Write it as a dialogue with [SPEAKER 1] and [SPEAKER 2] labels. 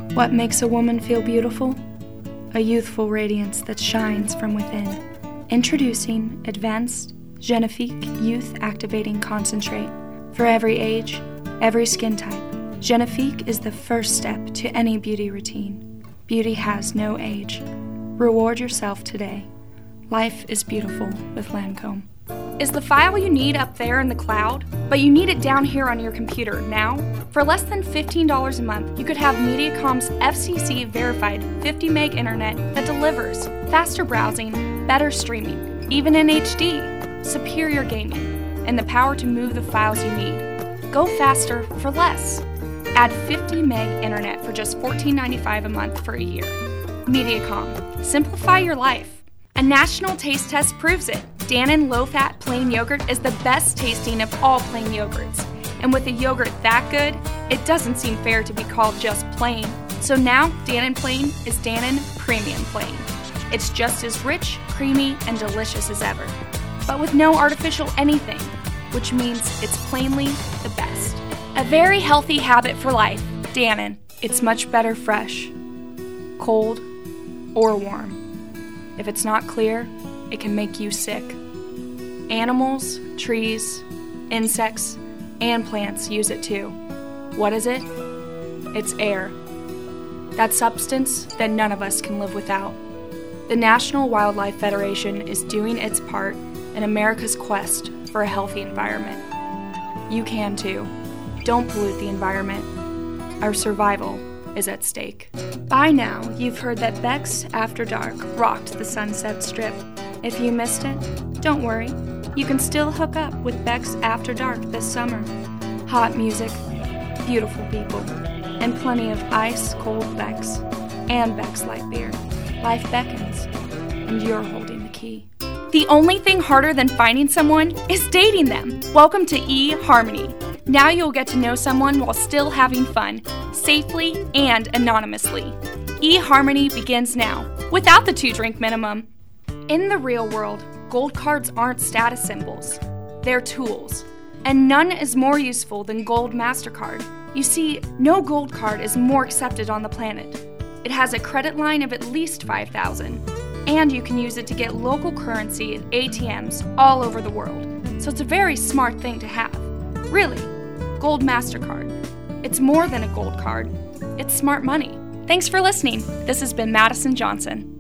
[SPEAKER 1] What makes a woman feel beautiful? A youthful radiance that shines from within. Introducing Advanced Genifique Youth Activating Concentrate. For every age, every skin type, Genifique is the first step to any beauty routine. Beauty has no age. Reward yourself today. Life is beautiful with Lancome.
[SPEAKER 2] Is the file you need up there in the cloud, but you need it down here on your computer now? For less than $15 a month, you could have Mediacom's FCC verified 50 meg internet that delivers faster browsing, better streaming, even in HD, superior gaming, and the power to move the files you need. Go faster for less. Add 50 meg internet for just $14.95 a month for a year. Mediacom. Simplify your life. A national taste test proves it. Dannon low-fat plain yogurt is the best tasting of all plain yogurts. And with a yogurt that good, it doesn't seem fair to be called just plain. So now, Dannon Plain is Dannon Premium Plain. It's just as rich, creamy, and delicious as ever, but with no artificial anything, which means it's plainly the best. A very healthy habit for life, Dannon. It's much better fresh, cold, or warm. If it's not clear, it can make you sick. Animals, trees, insects, and plants use it too. What is it? It's air. That substance that none of us can live without. The National Wildlife Federation is doing its part in America's quest for a healthy environment. You can too. Don't pollute the environment. Our survival is at stake. By now, you've heard that Beck's After Dark rocked the Sunset Strip. If you missed it, don't worry. You can still hook up with Beck's After Dark this summer. Hot music, beautiful people, and plenty of ice-cold Beck's and Beck's Light Beer. Life beckons, and you're holding the key. The only thing harder than finding someone is dating them. Welcome to eHarmony. Now you'll get to know someone while still having fun, safely and anonymously. eHarmony begins now, without the 2-drink minimum. In the real world, gold cards aren't status symbols. They're tools. And none is more useful than Gold MasterCard. You see, no gold card is more accepted on the planet. It has a credit line of at least $5,000. And you can use it to get local currency at ATMs all over the world. So it's a very smart thing to have. Really. Gold MasterCard. It's more than a gold card. It's smart money. Thanks for listening. This has been Madison Johnson.